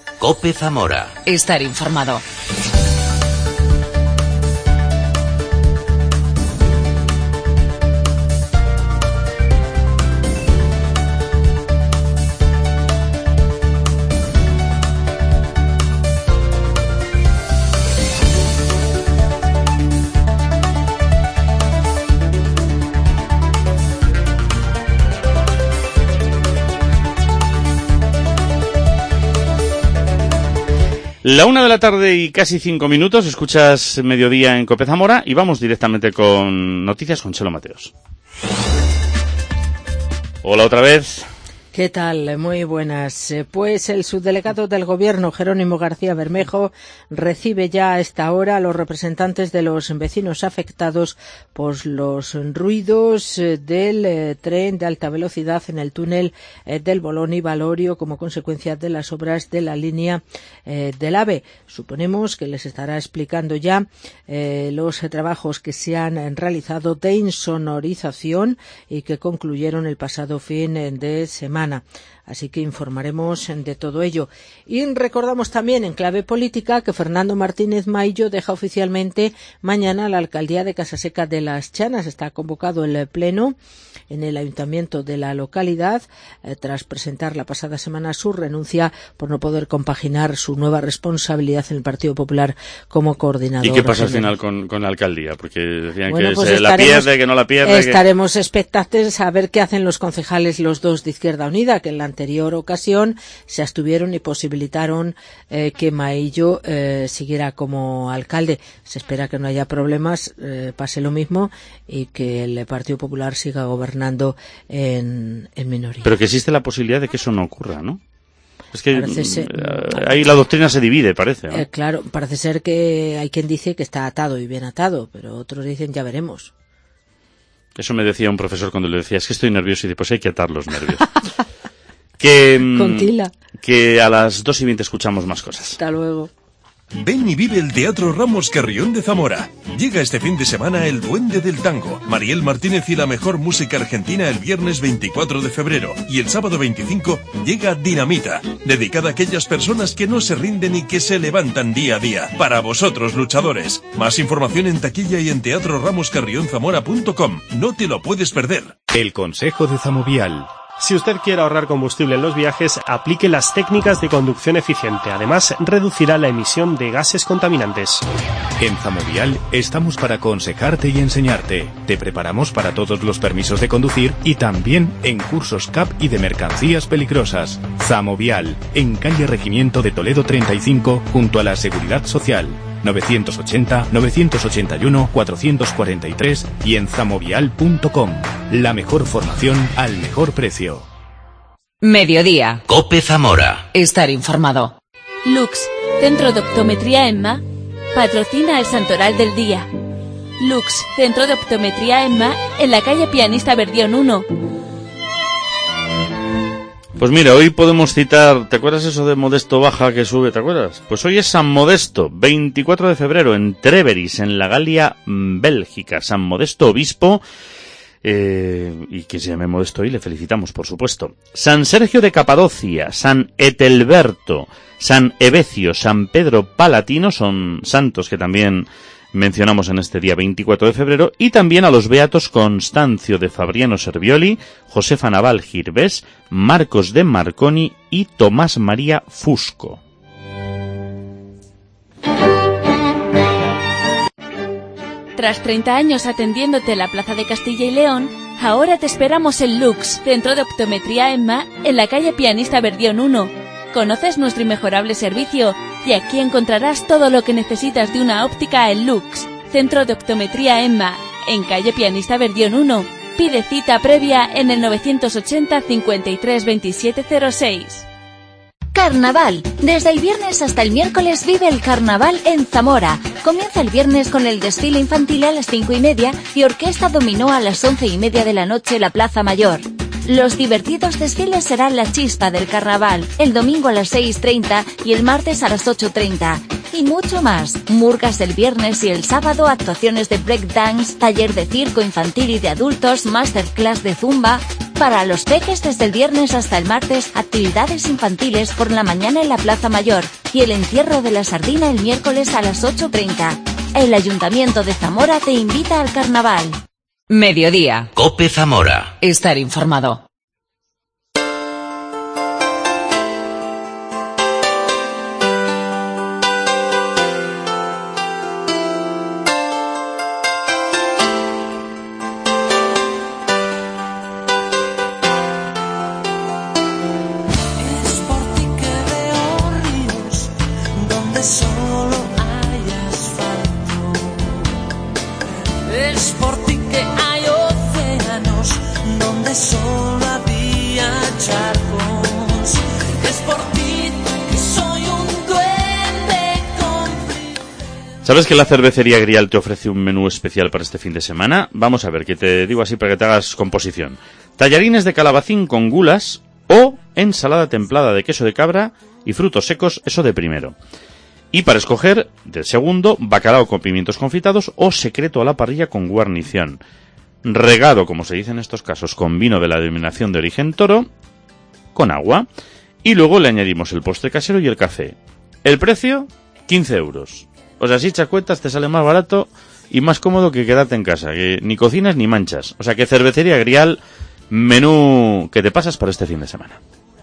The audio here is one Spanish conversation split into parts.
COPE Zamora. Estar informado. La 1 de la tarde y casi 5 minutos, escuchas Mediodía en COPE Zamora y vamos directamente con noticias con Chelo Mateos. Hola otra vez. ¿Qué tal? Muy buenas. Pues el subdelegado del Gobierno, Jerónimo García Bermejo, recibe ya a esta hora a los representantes de los vecinos afectados por los ruidos del tren de alta velocidad en el túnel del Boloni-Valorio como consecuencia de las obras de la línea del AVE. Suponemos que les estará explicando ya los trabajos que se han realizado de insonorización y que concluyeron el pasado fin de semana. Así que informaremos de todo ello. Y recordamos también en clave política que Fernando Martínez Maillo deja oficialmente mañana la alcaldía de Casaseca de las Chanas. Está convocado el pleno en el ayuntamiento de la localidad tras presentar la pasada semana su renuncia por no poder compaginar su nueva responsabilidad en el Partido Popular como coordinador. ¿Y qué pasa al final con la alcaldía? Porque decían que pues se la pierde, que no la pierde. Estaremos expectantes a ver qué hacen los concejales, los dos de Izquierda Unida, que en la anterior ocasión se abstuvieron y posibilitaron que Maillo siguiera como alcalde. Se espera que no haya problemas, pase lo mismo y que el Partido Popular siga gobernando en minoría. Pero que existe la posibilidad de que eso no ocurra, ¿no? Es que ahí la doctrina se divide, parece, ¿no? Claro, parece ser que hay quien dice que está atado y bien atado, pero otros dicen ya veremos. Eso me decía un profesor cuando le decía, es que estoy nervioso, y después hay que atar los nervios. Con tila. Que a las 2:20 escuchamos más cosas. Hasta luego. Ven y vive el Teatro Ramos Carrión de Zamora. Llega este fin de semana El Duende del Tango, Mariel Martínez y la mejor música argentina el viernes 24 de febrero. Y el sábado 25 llega Dinamita, dedicada a aquellas personas que no se rinden y que se levantan día a día. Para vosotros, luchadores. Más información en taquilla y en teatroramoscarrionzamora.com. No te lo puedes perder. El Consejo de Zamovial. Si usted quiere ahorrar combustible en los viajes, aplique las técnicas de conducción eficiente. Además, reducirá la emisión de gases contaminantes. En Zamovial estamos para aconsejarte y enseñarte. Te preparamos para todos los permisos de conducir y también en cursos CAP y de mercancías peligrosas. Zamovial, en calle Regimiento de Toledo 35, junto a la Seguridad Social. 980-981-443 y en zamovial.com. La mejor formación al mejor precio. Mediodía. COPE Zamora. Estar informado. Lux, Centro de Optometría EMMA, patrocina el Santoral del Día. Lux, Centro de Optometría EMMA, en la calle Pianista Verdión 1. Pues mira, hoy podemos citar, ¿te acuerdas eso de Modesto baja que sube, te acuerdas? Pues hoy es San Modesto, 24 de febrero, en Treveris, en la Galia, Bélgica. San Modesto obispo, y que se llame Modesto hoy, le felicitamos, por supuesto. San Sergio de Capadocia, San Etelberto, San Evecio, San Pedro Palatino, son santos que también mencionamos en este día 24 de febrero, y también a los beatos Constancio de Fabriano Servioli, Josefa Naval Girbés, Marcos de Marconi y Tomás María Fusco. Tras 30 años atendiéndote en la Plaza de Castilla y León, ahora te esperamos en Lux, Centro de Optometría EMMA, en la calle Pianista Verdión 1. Conoces nuestro inmejorable servicio y aquí encontrarás todo lo que necesitas de una óptica en Lux, Centro de Optometría EMMA, en calle Pianista Verdión 1. Pide cita previa en el 980 53 27 06. Carnaval. Desde el viernes hasta el miércoles vive el Carnaval en Zamora. Comienza el viernes con el desfile infantil a las 5:30 y orquesta dominó a las 11:30 de la noche la Plaza Mayor. Los divertidos desfiles serán la chispa del carnaval, el domingo a las 6:30 y el martes a las 8:30. Y mucho más. Murgas el viernes y el sábado, actuaciones de breakdance, taller de circo infantil y de adultos, masterclass de zumba. Para los peques, desde el viernes hasta el martes, actividades infantiles por la mañana en la Plaza Mayor y el entierro de la sardina el miércoles a las 8:30. El Ayuntamiento de Zamora te invita al carnaval. Mediodía. COPE Zamora. Estar informado. ¿Sabes que la cervecería Grial te ofrece un menú especial para este fin de semana? Vamos a ver, que te digo así para que te hagas composición. Tallarines de calabacín con gulas o ensalada templada de queso de cabra y frutos secos, eso de primero. Y para escoger, de segundo, bacalao con pimientos confitados o secreto a la parrilla con guarnición. Regado, como se dice en estos casos, con vino de la denominación de origen Toro, con agua. Y luego le añadimos el postre casero y el café. El precio, 15 euros. O sea, si echas cuentas te sale más barato y más cómodo que quedarte en casa, que ni cocinas ni manchas. O sea que Cervecería Grial, menú que te pasas para este fin de semana.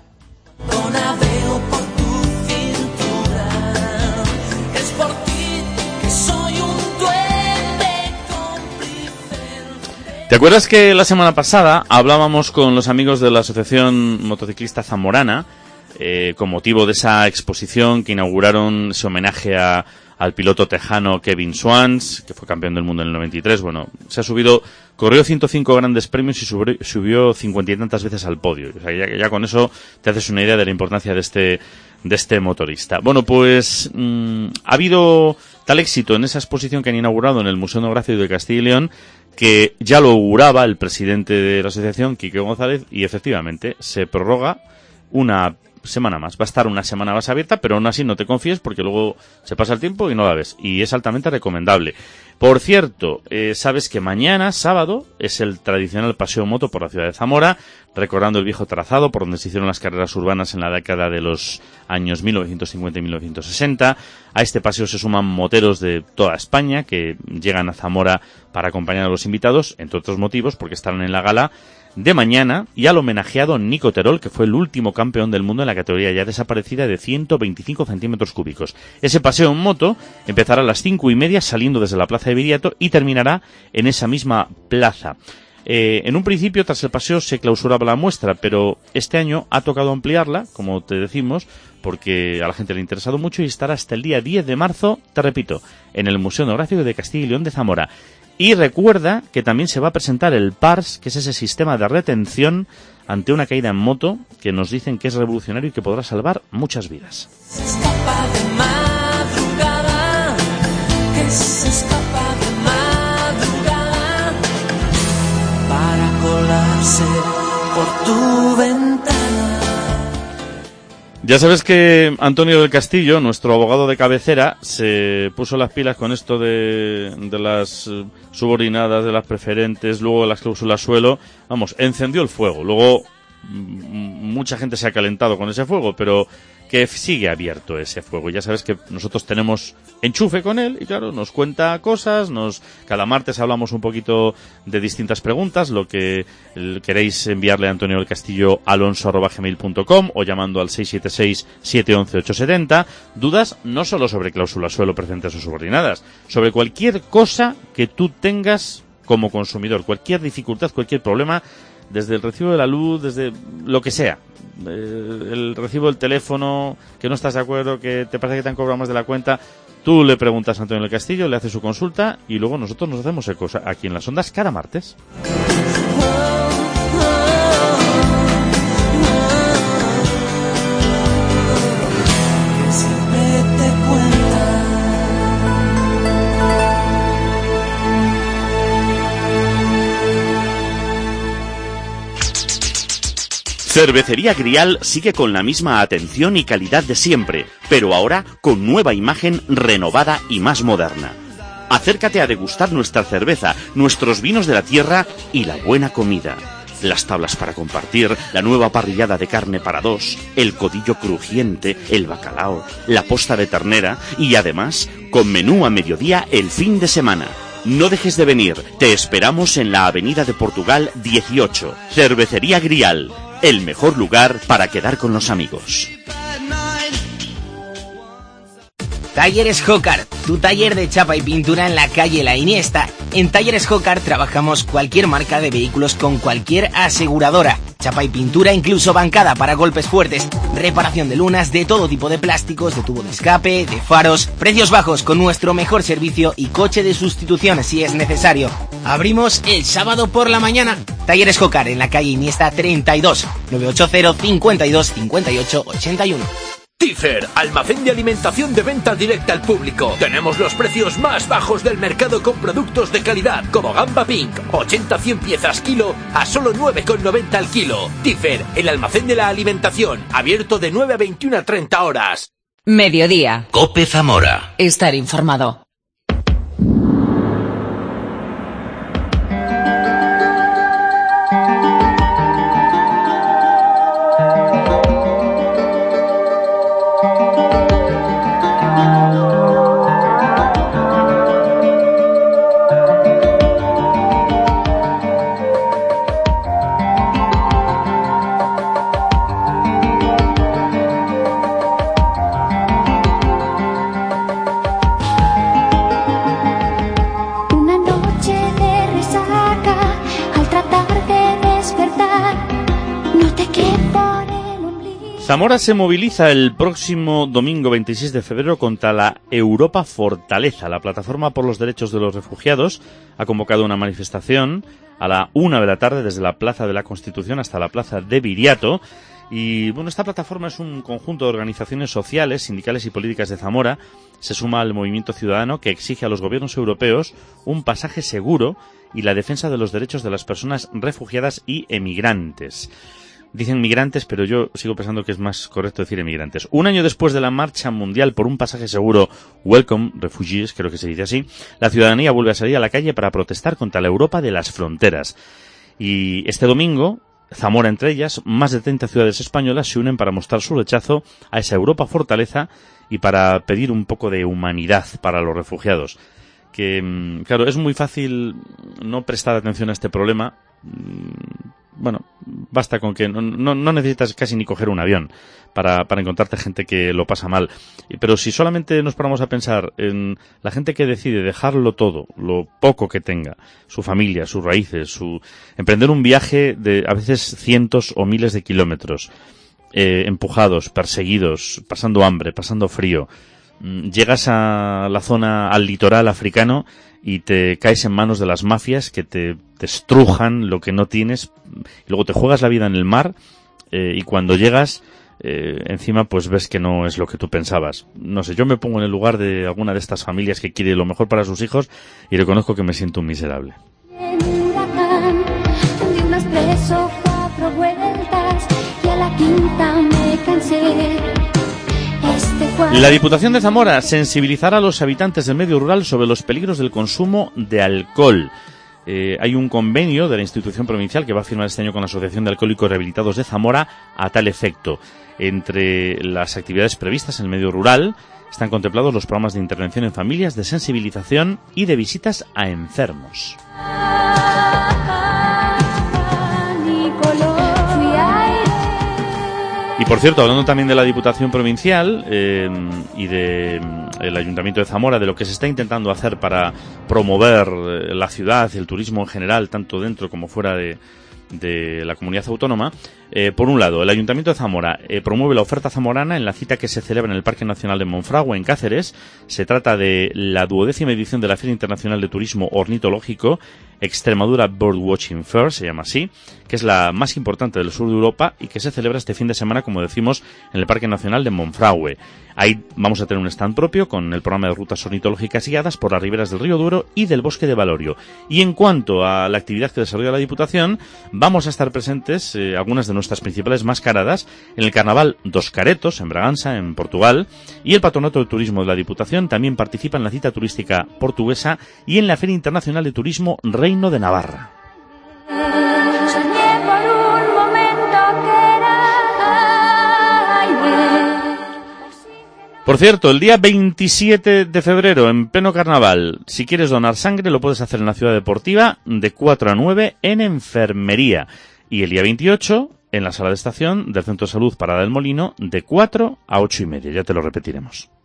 ¿Te acuerdas que la semana pasada hablábamos con los amigos de la Asociación Motociclista Zamorana con motivo de esa exposición que inauguraron ese homenaje al piloto tejano Kevin Swans, que fue campeón del mundo en el 93. Bueno, se ha subido, corrió 105 grandes premios y subió 50 y tantas veces al podio. O sea, ya con eso te haces una idea de la importancia de este motorista. Bueno, pues ha habido tal éxito en esa exposición que han inaugurado en el Museo Etnográfico de Castilla y León que ya lo auguraba el presidente de la asociación, Quique González, y efectivamente se prorroga una semana más. Va a estar una semana más abierta, pero aún así no te confíes porque luego se pasa el tiempo y no la ves. Y es altamente recomendable. Por cierto, sabes que mañana, sábado, es el tradicional paseo moto por la ciudad de Zamora, recordando el viejo trazado por donde se hicieron las carreras urbanas en la década de los años 1950 y 1960. A este paseo se suman moteros de toda España que llegan a Zamora para acompañar a los invitados, entre otros motivos, porque estarán en la gala de mañana, y al homenajeado Nico Terol, que fue el último campeón del mundo en la categoría ya desaparecida de 125 centímetros cúbicos. Ese paseo en moto empezará a las 5:30 saliendo desde la plaza de Viriato y terminará en esa misma plaza. En un principio, tras el paseo, se clausuraba la muestra, pero este año ha tocado ampliarla, como te decimos, porque a la gente le ha interesado mucho y estará hasta el día 10 de marzo, te repito, en el Museo Etnográfico de Castilla y León de Zamora. Y recuerda que también se va a presentar el PARS, que es ese sistema de retención ante una caída en moto, que nos dicen que es revolucionario y que podrá salvar muchas vidas. Se escapa de madrugada, que se escapa de madrugada, para colarse por tu ventana. Ya sabes que Antonio del Castillo, nuestro abogado de cabecera, se puso las pilas con esto de las subordinadas, de las preferentes, luego las cláusulas suelo. Vamos, encendió el fuego. Luego mucha gente se ha calentado con ese fuego, pero que sigue abierto ese fuego. Ya sabes que nosotros tenemos enchufe con él y claro, nos cuenta cosas, cada martes hablamos un poquito de distintas preguntas, lo que queréis enviarle a Antonio del Castillo alonso@gmail.com o llamando al 676-711-870, dudas no solo sobre cláusulas suelo, preferentes o subordinadas, sobre cualquier cosa que tú tengas como consumidor, cualquier dificultad, cualquier problema, desde el recibo de la luz, desde lo que sea, el recibo del teléfono, que no estás de acuerdo, que te parece que te han cobrado más de la cuenta, tú le preguntas a Antonio del Castillo, le haces su consulta y luego nosotros nos hacemos eco aquí en las ondas cada martes. Cervecería Grial sigue con la misma atención y calidad de siempre, pero ahora con nueva imagen renovada y más moderna. Acércate a degustar nuestra cerveza, nuestros vinos de la tierra y la buena comida. las tablas para compartir, la nueva parrillada de carne para dos, el codillo crujiente, el bacalao, la posta de ternera y además con menú a mediodía el fin de semana. No dejes de venir, te esperamos en la Avenida de Portugal 18, Cervecería Grial, el mejor lugar para quedar con los amigos. Talleres Jócar, tu taller de chapa y pintura en la calle La Iniesta. En Talleres Jócar trabajamos cualquier marca de vehículos con cualquier aseguradora. Chapa y pintura, incluso bancada para golpes fuertes. Reparación de lunas, de todo tipo de plásticos, de tubo de escape, de faros. Precios bajos con nuestro mejor servicio y coche de sustitución si es necesario. Abrimos el sábado por la mañana. Talleres Jócar en la calle Iniesta 32, 980 52 58 81. Tifer, almacén de alimentación de venta directa al público. Tenemos los precios más bajos del mercado con productos de calidad, como Gamba Pink, 80-100 piezas kilo a solo 9,90 al kilo. Tifer, el almacén de la alimentación, abierto de 9 a 21 a 30 horas. Mediodía. COPE Zamora. Estar informado. Zamora se moviliza el próximo domingo 26 de febrero contra la Europa Fortaleza. La Plataforma por los Derechos de los Refugiados ha convocado una manifestación a la 1 de la tarde desde la Plaza de la Constitución hasta la Plaza de Viriato. Y bueno, esta plataforma es un conjunto de organizaciones sociales, sindicales y políticas de Zamora. Se suma al movimiento ciudadano que exige a los gobiernos europeos un pasaje seguro y la defensa de los derechos de las personas refugiadas y emigrantes. Dicen migrantes, pero yo sigo pensando que es más correcto decir emigrantes. Un año después de la marcha mundial por un pasaje seguro, Welcome Refugees, creo que se dice así, la ciudadanía vuelve a salir a la calle para protestar contra la Europa de las fronteras. Y este domingo, Zamora entre ellas, más de 30 ciudades españolas se unen para mostrar su rechazo a esa Europa fortaleza y para pedir un poco de humanidad para los refugiados. Que, claro, es muy fácil no prestar atención a este problema. Bueno, basta con que no necesitas casi ni coger un avión para encontrarte gente que lo pasa mal. Pero si solamente nos paramos a pensar en la gente que decide dejarlo todo, lo poco que tenga, su familia, sus raíces, emprender un viaje de a veces cientos o miles de kilómetros, empujados, perseguidos, pasando hambre, pasando frío, llegas a la zona, al litoral africano y te caes en manos de las mafias que te estrujan lo que no tienes, y luego te juegas la vida en el mar, y cuando llegas encima pues ves que no es lo que tú pensabas. No sé, yo me pongo en el lugar de alguna de estas familias que quiere lo mejor para sus hijos y reconozco que me siento un miserable. La Diputación de Zamora sensibilizará a los habitantes del medio rural sobre los peligros del consumo de alcohol. Hay un convenio de la institución provincial que va a firmar este año con la Asociación de Alcohólicos Rehabilitados de Zamora a tal efecto. Entre las actividades previstas en el medio rural están contemplados los programas de intervención en familias, de sensibilización y de visitas a enfermos. Y por cierto, hablando también de la Diputación Provincial y del Ayuntamiento de Zamora, de lo que se está intentando hacer para promover la ciudad, el turismo en general, tanto dentro como fuera de la comunidad autónoma, por un lado, el Ayuntamiento de Zamora promueve la oferta zamorana en la cita que se celebra en el Parque Nacional de Monfragüe, en Cáceres. Se trata de la 12ª edición de la Feria Internacional de Turismo Ornitológico, Extremadura Birdwatching Fair, se llama así, que es la más importante del sur de Europa y que se celebra este fin de semana, como decimos, en el Parque Nacional de Monfragüe. Ahí vamos a tener un stand propio con el programa de rutas ornitológicas guiadas por las riberas del río Duero y del bosque de Valorio. Y en cuanto a la actividad que desarrolla la Diputación, vamos a estar presentes algunas de nuestras principales mascaradas en el Carnaval dos Caretos, en Braganza, en Portugal, y el Patronato de Turismo de la Diputación también participa en la cita turística portuguesa y en la Feria Internacional de Turismo Reino de Navarra. Por cierto, el día 27 de febrero, en pleno carnaval, si quieres donar sangre, lo puedes hacer en la Ciudad Deportiva de 4 a 9 en enfermería. Y el día 28, en la sala de estación del Centro de Salud Parada del Molino, de 4 a 8 y media. Ya te lo repetiremos.